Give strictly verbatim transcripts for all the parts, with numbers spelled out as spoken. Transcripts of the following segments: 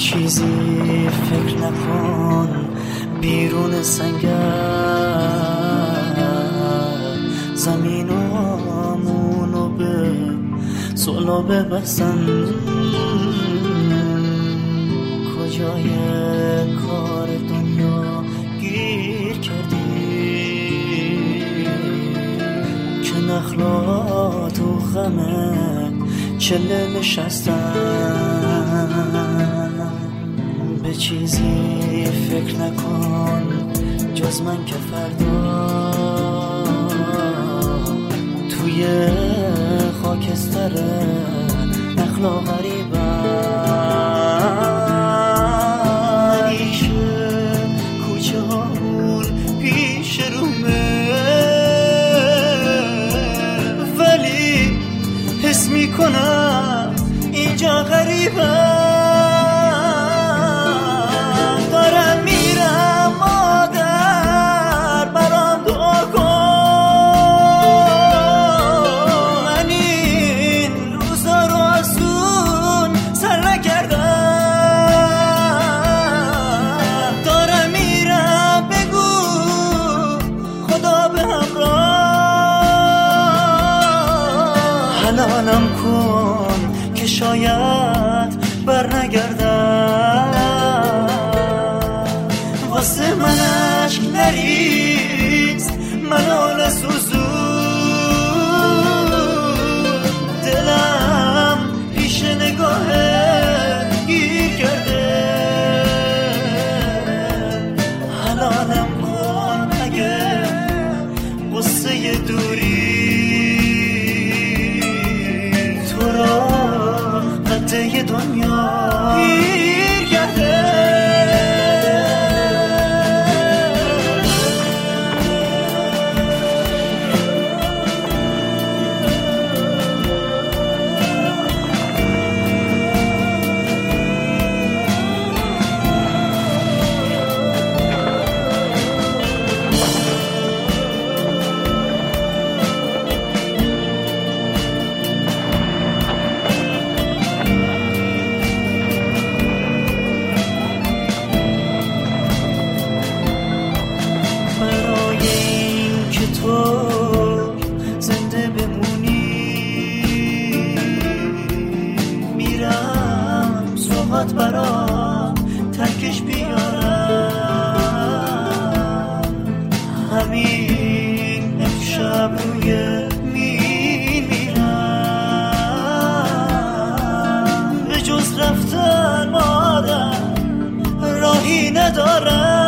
چیزی فکر نکن بیرون سنگر، زمینامونو به صلابه بستن. کجای کار دنیا گیر کردی که نخلات و غمت چله نشستن؟ به چیزی فکر نکن جز من که فردا توی خاکستر نخلا غریبم. همیشه کوچه هامون پیش رومه، ولی حس میکنم اینجا غریبم. حلالم کن که شاید بر نگردم، واسه من عشق نریز منو نسوزون. دلم پیش نگاهت گیر کرده، حلالم کن اگه قصه دوری قطعه دنیا گیر کرده. تو زنده بمونی میرم صحبت برام ترکش بیارم. همین امشب روی میل میرم، به جز رفتن مادر راهی ندارم.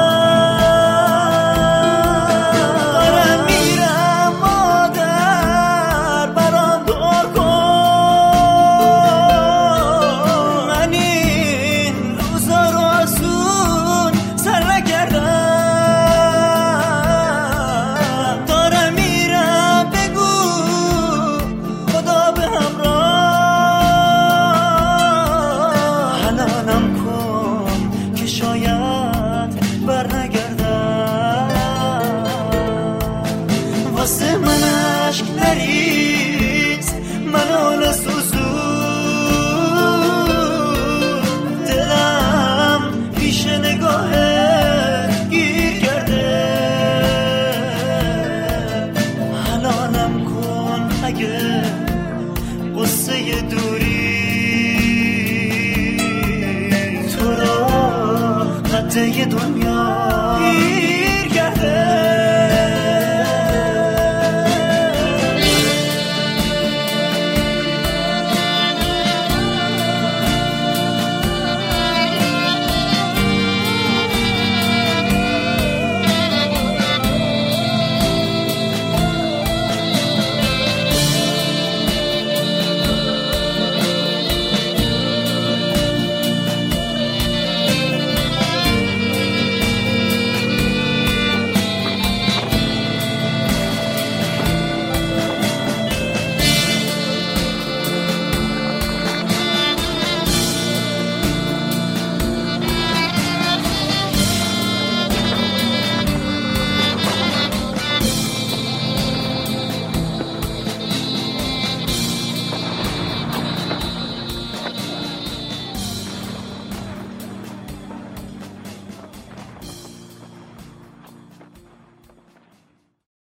واسه من عشق نریز منو نسوزون. دلم پیش نگاهت گیر کرده، حلالم کن اگه قصه دوری تو رو قطعه دنیا